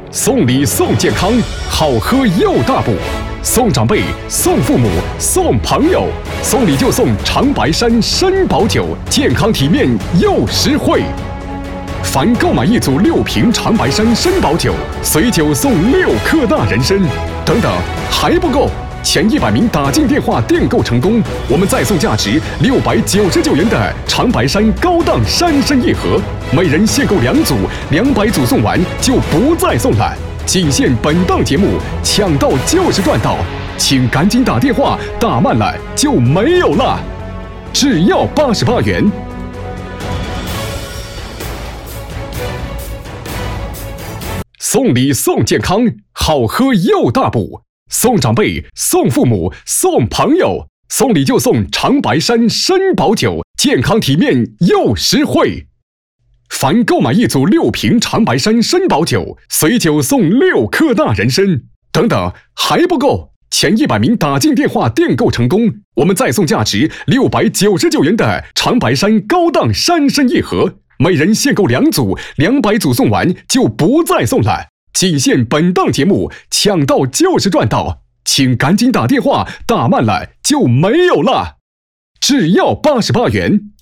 送礼送健康，好喝又大补。送长辈，送父母，送朋友，送礼就送长白山参宝酒，健康体面又实惠。凡购买一组6瓶长白山参宝酒，随酒送6克大人参。等等，还不够！前100名打进电话订购成功，我们再送价值699元的长白山高档山参1盒，每人限购2组，200组送完就不再送了。仅限本档节目，抢到就是赚到，请赶紧打电话，打慢了就没有了。只要88元。送礼送健康，好喝又大补。送长辈，送父母，送朋友，送礼就送长白山参宝酒，健康体面又实惠。凡购买一组6瓶长白山参宝酒，随酒送6克大人参。等等，还不够！前100名打进电话订购成功，我们再送价值699元的长白山高档山参1盒，每人限购2组，200组送完就不再送了。仅限本档节目，抢到就是赚到，请赶紧打电话，打慢了就没有了。只要88元。